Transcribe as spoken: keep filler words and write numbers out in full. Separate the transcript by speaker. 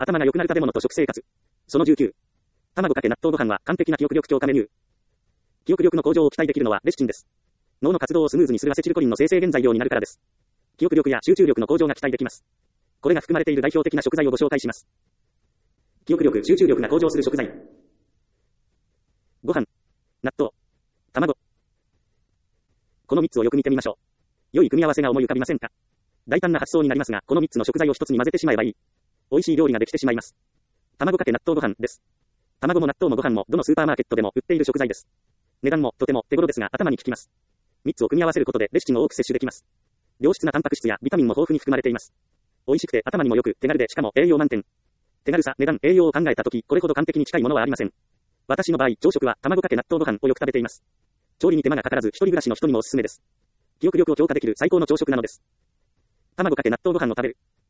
Speaker 1: 頭が良くなる食べ物と食生活。そのじゅうきゅう。卵かけ納豆ご飯は完璧な記憶力強化メニュー。記憶力の向上を期待できるのはレシチンです。脳の活動をスムーズにするアセチルコリンの生成原材料になるからです。記憶力や集中力の向上が期待できます。これが含まれている代表的な食材をご紹介します。記憶力、集中力が向上する食材。ご飯、納豆、卵。このみっつをよく見てみましょう。良い組み合わせが思い浮かびませんか？大胆な発想になりますが、このみっつの食材を一つに混ぜてしまえばいい。美味しい料理ができてしまいます。卵かけ納豆ご飯です。卵も納豆もご飯もどのスーパーマーケットでも売っている食材です。値段もとても手頃ですが頭に効きます。みっつを組み合わせることでレシチンを多く摂取できます。良質なタンパク質やビタミンも豊富に含まれています。美味しくて頭にもよく手軽でしかも栄養満点。手軽さ、値段、栄養を考えたとき、これほど完璧に近いものはありません。私の場合、朝食は卵かけ納豆ご飯をよく食べています。調理に手間がかからず、一人暮らしの人にもおすすめです。記憶力を強化できる最高の朝食なのです。卵かけ納豆ご飯を食べる。